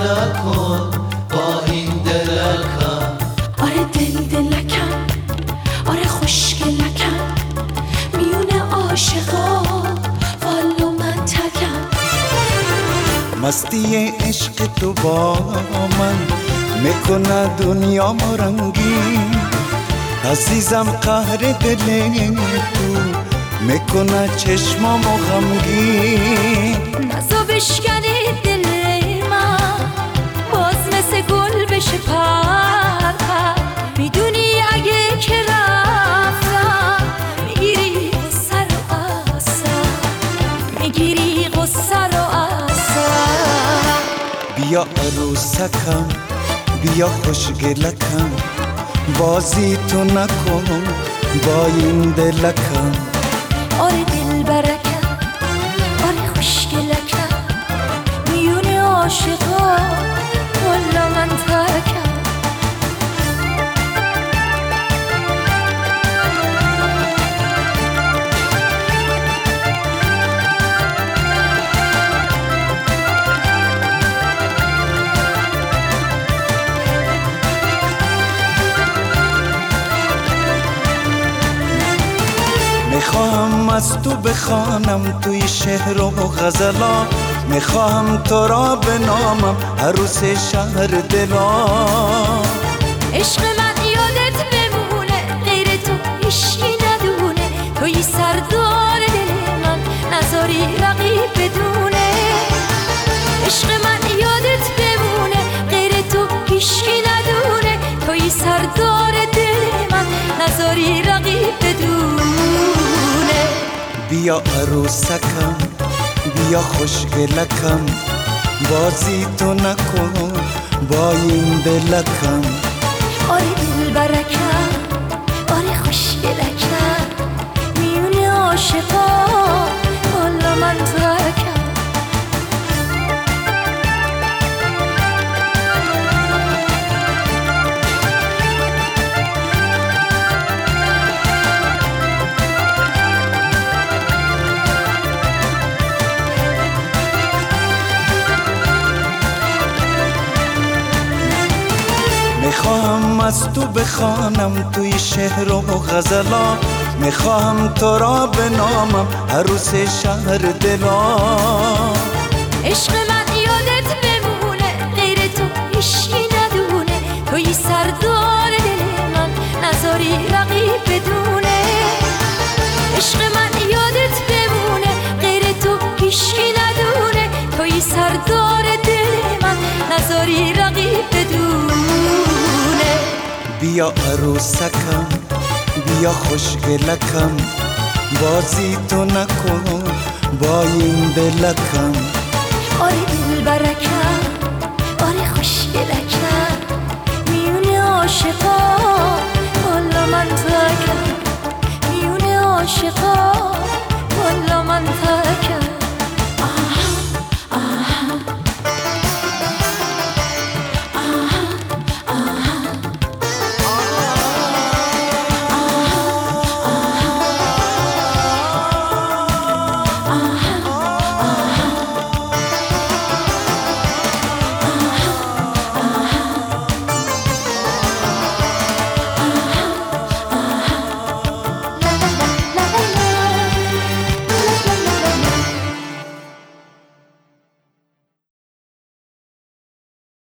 نکن با این دلکم. آره دلکم، آره خوشگلکم، میونه عاشقا والو من تکم. مستی عشق تو با من میکنه دنیامو رنگین. عزیزم قهر دل تو میکنه چشمامو غمگین. نزا بشکنی دل من باز مثل گل بشه پر پر. میدونی اگه که رفتم میگیری غصه رو اصلا، میگیری غصه رو اصلا. بیا عروسکم بیا خوشگلکم، بازی تو نکن با این دلکم. آره دل برکم، آره خوشگلکم، میونه عاشقا والا من ترکم. میخواهم از تو بخوانم توی شعر و غزلا، میخواهم تو را بنامم عروس شهر دلا. عشق من یادت بمونه غیر تو هیچکی ندونه، توی سردار دل من نذاری رقیب بدونه. عشق من یادت بمونه غیر تو هیچکی ندونه، توی سردار دل من نذاری رقیب بدونه. بیا عروسکم بیا خوشگلکم، بازی تو نکن با این دلکم. آره دل برکم، آره خوشگلکم، میونه عاشقا والا من ترکم. میخواهم از تو بخوانم توی شعر و غزلا، میخواهم تو را بنامم عروس شهر دلا. عشق من یادت بمونه غیر تو هیچکی ندونه، توی سردار دل من نذاری رقیب بدونه. عشق من یادت بمونه غیر تو هیچکی ندونه، توی سردار دل من نذاری رقیب بدونه. بیا عروسکم بیا خوشگلکم، بازی تو نکن با این دلکم. آره